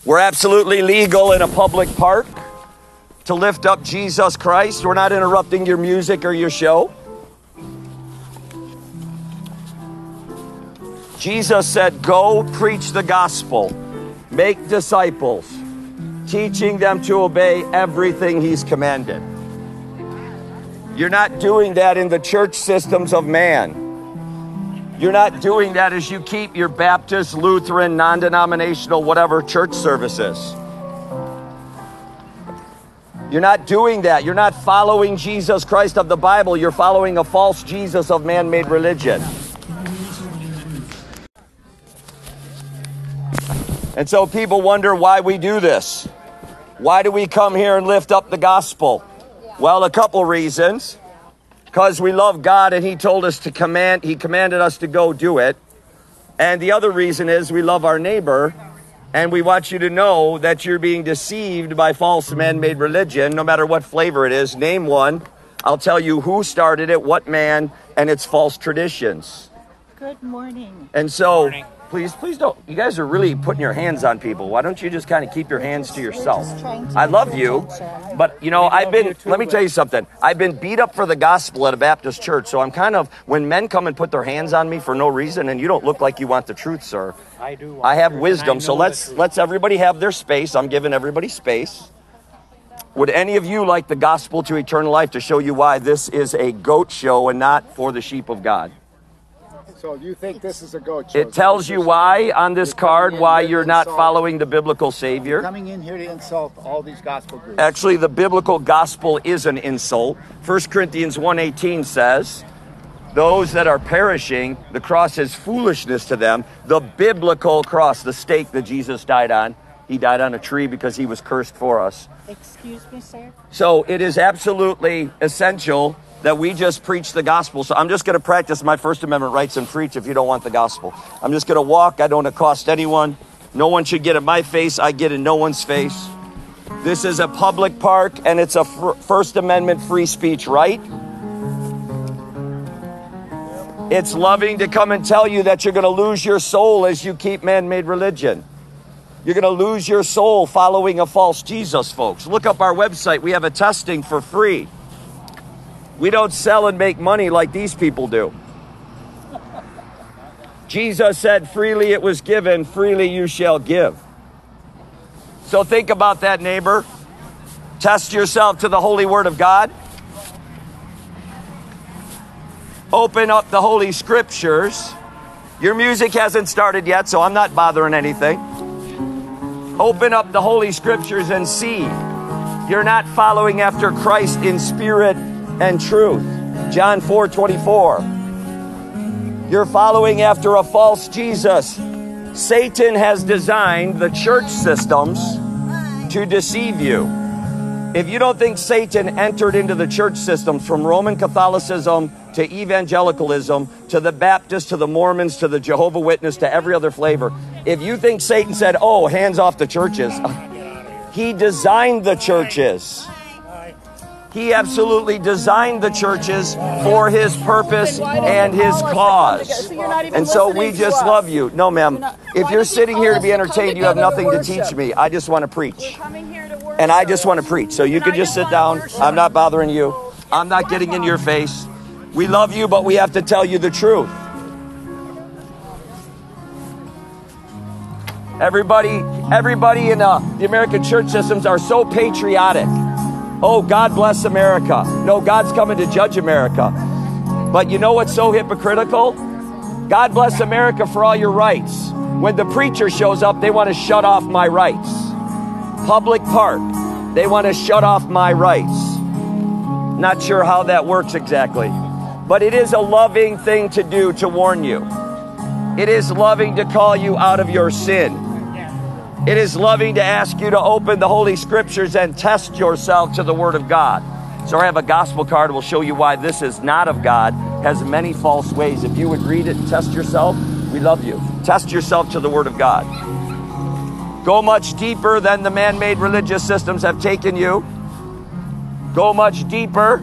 We're absolutely legal in a public park to lift up Jesus Christ. We're not interrupting your music or your show. Jesus said, go preach the gospel, make disciples, teaching them to obey everything he's commanded. You're not doing that in the church systems of man. You're not doing that as you keep your Baptist, Lutheran, non-denominational, whatever church services. You're not doing that. You're not following Jesus Christ of the Bible. You're following a false Jesus of man-made religion. And so people wonder why we do this. Why do we come here and lift up the gospel? Well, a couple reasons. Because we love God and he told us to command, he commanded us to go do it. And the other reason is we love our neighbor and we want you to know that you're being deceived by false man-made religion, no matter what flavor it is. Name one. I'll tell you who started it, what man, and it's false traditions. Good morning. And so, please don't. You guys are really putting your hands on people. Why don't you just kind of keep your hands to yourself? I love you, but you know, let me tell you something. I've been beat up for the gospel at a Baptist church, so I'm kind of, when men come and put their hands on me for no reason, and you don't look like you want the truth, sir. I do. I have wisdom, so let's everybody have their space. I'm giving everybody space. Would any of you like the gospel to eternal life to show you why this is a goat show and not for the sheep of God? So you think this is a goat show? It tells you why on this card, why you're not following the biblical Savior. You're coming in here to insult all these gospel groups. Actually, the biblical gospel is an insult. 1 Corinthians 1:18 says, those that are perishing, the cross is foolishness to them. The biblical cross, the stake that Jesus died on, he died on a tree because he was cursed for us. Excuse me, sir? So it is absolutely essential that we just preach the gospel. So I'm just going to practice my First Amendment rights and preach if you don't want the gospel. I'm just going to walk. I don't accost anyone. No one should get in my face. I get in no one's face. This is a public park, and it's a First Amendment free speech right. It's loving to come and tell you that you're going to lose your soul as you keep man-made religion. You're going to lose your soul following a false Jesus, folks. Look up our website. We have a testing for free. We don't sell and make money like these people do. Jesus said, freely it was given, freely you shall give. So think about that, neighbor. Test yourself to the Holy Word of God. Open up the Holy Scriptures. Your music hasn't started yet, so I'm not bothering anything. Open up the Holy Scriptures and see. You're not following after Christ in spirit and truth. John 4:24. You're following after a false Jesus. Satan has designed the church systems to deceive you. If you don't think Satan entered into the church systems from Roman Catholicism to evangelicalism to the Baptists to the Mormons to the Jehovah Witness to every other flavor, if you think Satan said, oh, hands off the churches, he designed the churches. He absolutely designed the churches for his purpose and his cause. And so we just love you. No, ma'am. If you're sitting here to be entertained, you have nothing to teach me. I just want to preach. And I just want to preach. So you can just sit down. I'm not bothering you. I'm not getting in your face. We love you, but we have to tell you the truth. Everybody in the American church systems are so patriotic. Oh, God bless America. No, God's coming to judge America. But you know what's so hypocritical? God bless America for all your rights. When the preacher shows up, they want to shut off my rights. Public park, they want to shut off my rights. Not sure how that works exactly. But it is a loving thing to do to warn you. It is loving to call you out of your sin. It is loving to ask you to open the Holy Scriptures and test yourself to the Word of God. So I have a gospel card. We'll show you why this is not of God. Has many false ways. If you would read it and test yourself, we love you. Test yourself to the Word of God. Go much deeper than the man-made religious systems have taken you. Go much deeper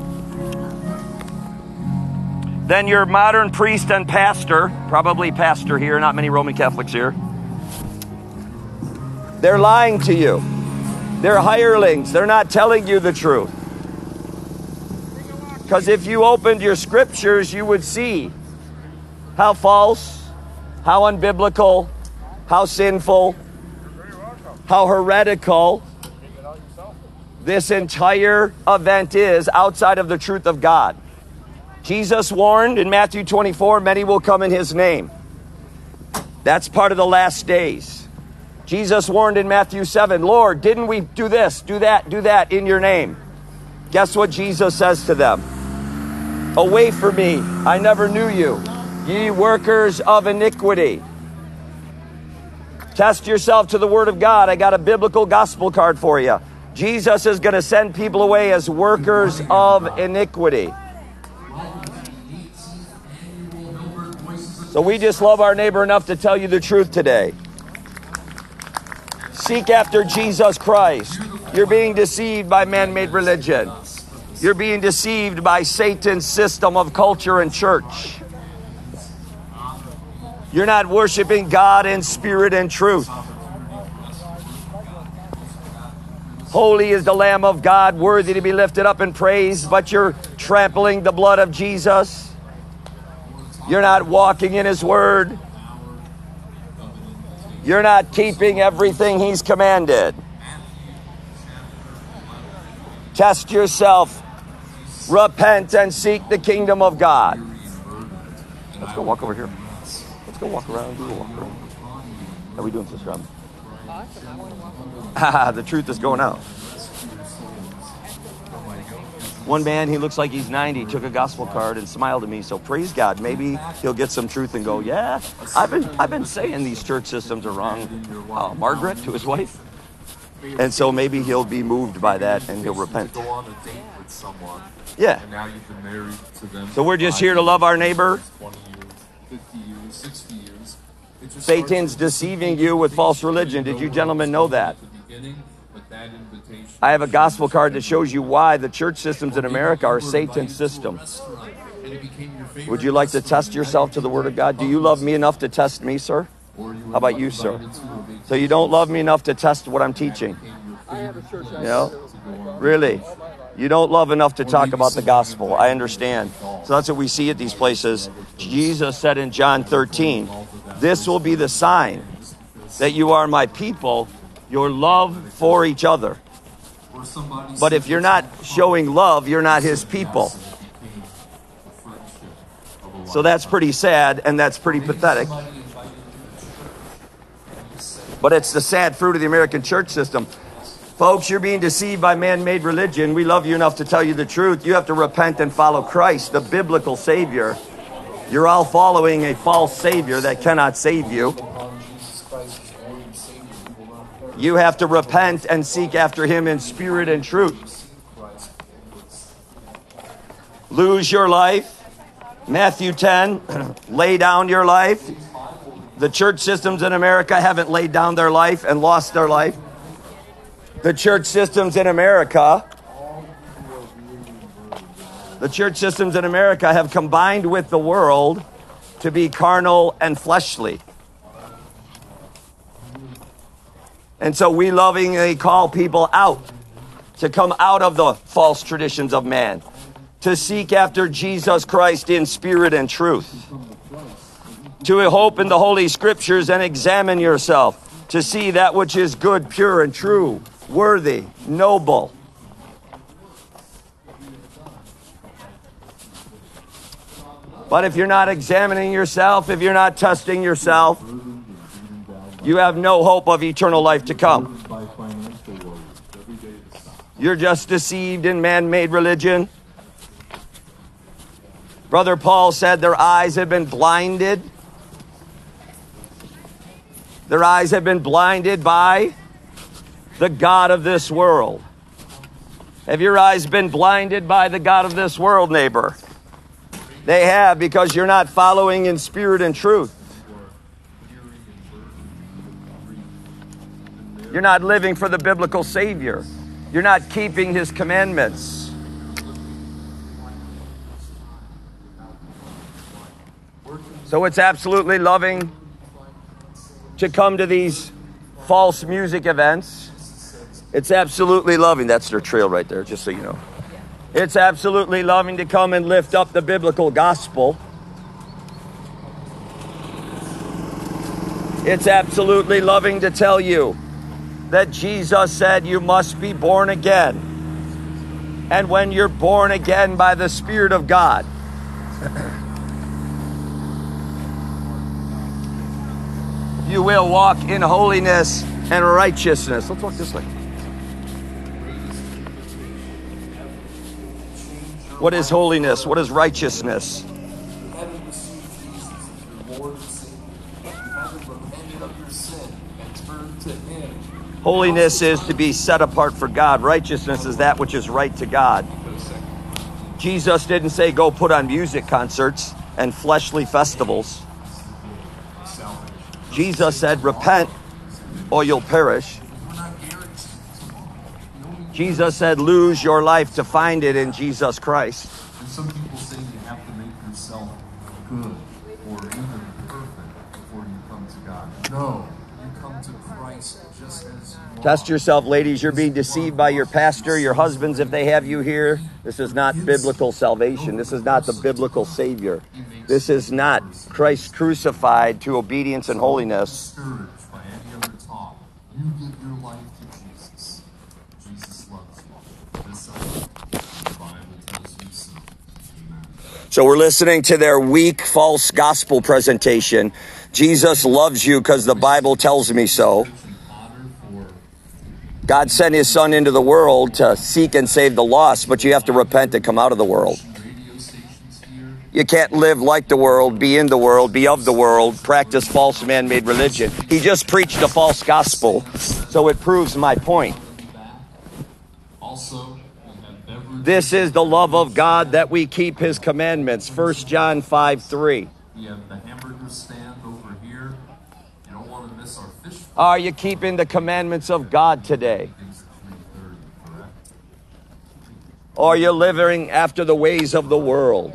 than your modern priest and pastor. Probably pastor here, not many Roman Catholics here. They're lying to you. They're hirelings. They're not telling you the truth. Because if you opened your scriptures, you would see how false, how unbiblical, how sinful, how heretical this entire event is outside of the truth of God. Jesus warned in Matthew 24, many will come in his name. That's part of the last days. Jesus warned in Matthew 7, Lord, didn't we do this, do that in your name? Guess what Jesus says to them? Away from me, I never knew you, ye workers of iniquity. Test yourself to the word of God. I got a biblical gospel card for you. Jesus is going to send people away as workers of iniquity. So we just love our neighbor enough to tell you the truth today. Seek after Jesus Christ. You're being deceived by man-made religion. You're being deceived by Satan's system of culture and church. You're not worshiping God in spirit and truth. Holy is the Lamb of God, worthy to be lifted up and praised, but you're trampling the blood of Jesus. You're not walking in his word. You're not keeping everything he's commanded. Test yourself. Repent and seek the kingdom of God. Let's go walk over here. Let's go walk around. Do a walk around. How are we doing, Sister Robin? The truth is going out. One man, he looks like he's 90, took a gospel card and smiled at me. So praise God. Maybe he'll get some truth and go, yeah, I've been saying these church systems are wrong. Margaret, to his wife. And so maybe he'll be moved by that and he'll repent. Go on a date with someone. Yeah. And now you've been married to them. So we're just here to love our neighbor. 20 years, 50 years, 60 years. Satan's deceiving you with false religion. Did you gentlemen know that? I have a gospel card that shows you why the church systems in America are Satan's systems. Would you like to test yourself to the word of God? Do you love me enough to test me, sir? How about you, sir? So you don't love me enough to test what I'm teaching? You know? Really? You don't love enough to talk about the gospel. I understand. So that's what we see at these places. Jesus said in John 13, this will be the sign that you are my people, your love for each other. But if you're not showing love, you're not his people. So that's pretty sad and that's pretty pathetic. But it's the sad fruit of the American church system. Folks, you're being deceived by man-made religion. We love you enough to tell you the truth. You have to repent and follow Christ, the biblical Savior. You're all following a false Savior that cannot save you. You have to repent and seek after him in spirit and truth. Lose your life. Matthew 10, lay down your life. The church systems in America haven't laid down their life and lost their life. The church systems in America have combined with the world to be carnal and fleshly. And so we lovingly call people out to come out of the false traditions of man, to seek after Jesus Christ in spirit and truth, to hope in the Holy Scriptures and examine yourself to see that which is good, pure, and true, worthy, noble. But if you're not examining yourself, if you're not testing yourself, you have no hope of eternal life to come. You're just deceived in man-made religion. Brother Paul said their eyes have been blinded. Their eyes have been blinded by the God of this world. Have your eyes been blinded by the God of this world, neighbor? They have, because you're not following in spirit and truth. You're not living for the biblical Savior. You're not keeping his commandments. So it's absolutely loving to come to these false music events. It's absolutely loving. That's their trail right there, just so you know. It's absolutely loving to come and lift up the biblical gospel. It's absolutely loving to tell you that Jesus said you must be born again. And when you're born again by the Spirit of God, you will walk in holiness and righteousness. Let's walk this way. What is holiness? What is righteousness? Holiness is to be set apart for God. Righteousness is that which is right to God. Jesus didn't say go put on music concerts and fleshly festivals. Jesus said repent or you'll perish. Jesus said lose your life to find it in Jesus Christ. And some people say you have to make yourself good or even perfect before you come to God. No, you come to Christ just as you are. Test yourself, ladies. You're being deceived by your pastor, your husbands, if they have you here. This is not biblical salvation. This is not the biblical Savior. This is not Christ crucified to obedience and holiness. Discouraged by any other talk. You give your life to Jesus. Jesus loves you. This the Bible tells you so. Amen. So we're listening to their weak, false gospel presentation. Jesus loves you because the Bible tells me so. God sent his son into the world to seek and save the lost, but you have to repent and come out of the world. You can't live like the world, be in the world, be of the world, practice false man-made religion. He just preached a false gospel, so it proves my point. This is the love of God that we keep his commandments. 1 John 5:3. We have the hamburger stand over here. You don't want to miss our fish. Are you keeping the commandments of God today? Or are you living after the ways of the world?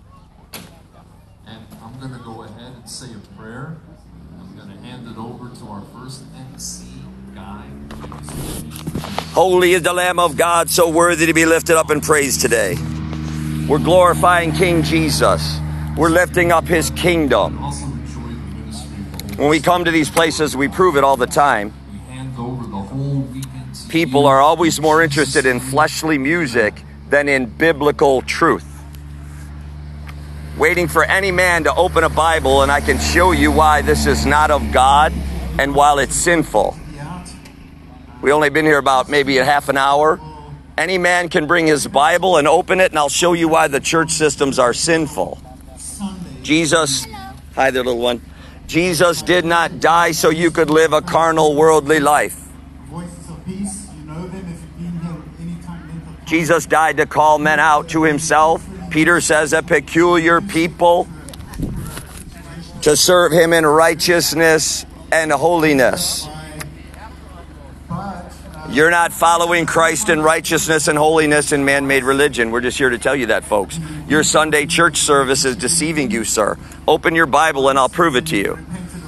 And I'm going to go ahead and say a prayer. I'm going to hand it over to our first MC guy. Holy is the Lamb of God, so worthy to be lifted up and praised today. We're glorifying King Jesus. We're lifting up his kingdom. Also enjoy the ministry of the When we come to these places, we prove it all the time. We hand over the whole weekend to People you. are always more interested in fleshly music than in biblical truth. Waiting for any man to open a Bible and I can show you why this is not of God and while it's sinful. We only been here about maybe a half an hour. Any man can bring his Bible and open it and I'll show you why the church systems are sinful. Jesus, hi there little one. Jesus did not die so you could live a carnal, worldly life. Voices of Peace, you know them if you've been here any time. Jesus died to call men out to himself. Peter says a peculiar people to serve him in righteousness and holiness. You're not following Christ in righteousness and holiness in man-made religion. We're just here to tell you that, folks. Your Sunday church service is deceiving you, sir. Open your Bible and I'll prove it to you.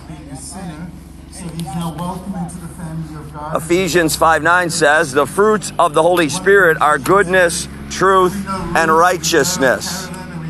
Ephesians 5:9 says, the fruits of the Holy Spirit are goodness, truth, and righteousness.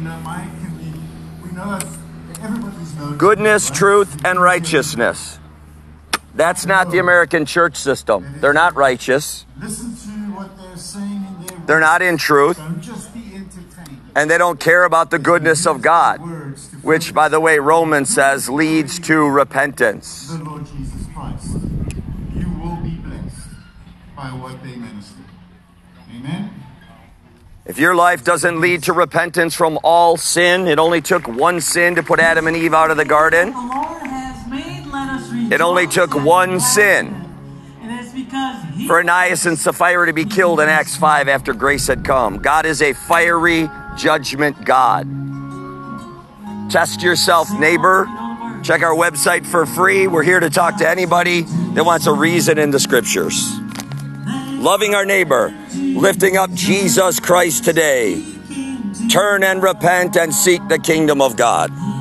Goodness, truth, and righteousness. That's not the American church system. They're not righteous. Listen to what they're saying in their They're not in truth. Don't just be entertained. And they don't care about the goodness of God, which, by the way, Romans says leads to repentance. The Lord Jesus Christ. You will be blessed by what they minister. Amen. If your life doesn't lead to repentance from all sin, it only took one sin to put Adam and Eve out of the garden. The Lord has made, let us rejoice. It only took one sin And it's because he for Ananias and Sapphira to be killed in Acts 5 after grace had come. God is a fiery judgment God. Test yourself, neighbor. Check our website for free. We're here to talk to anybody that wants a reason in the scriptures. Loving our neighbor, lifting up Jesus Christ today. Turn and repent and seek the kingdom of God.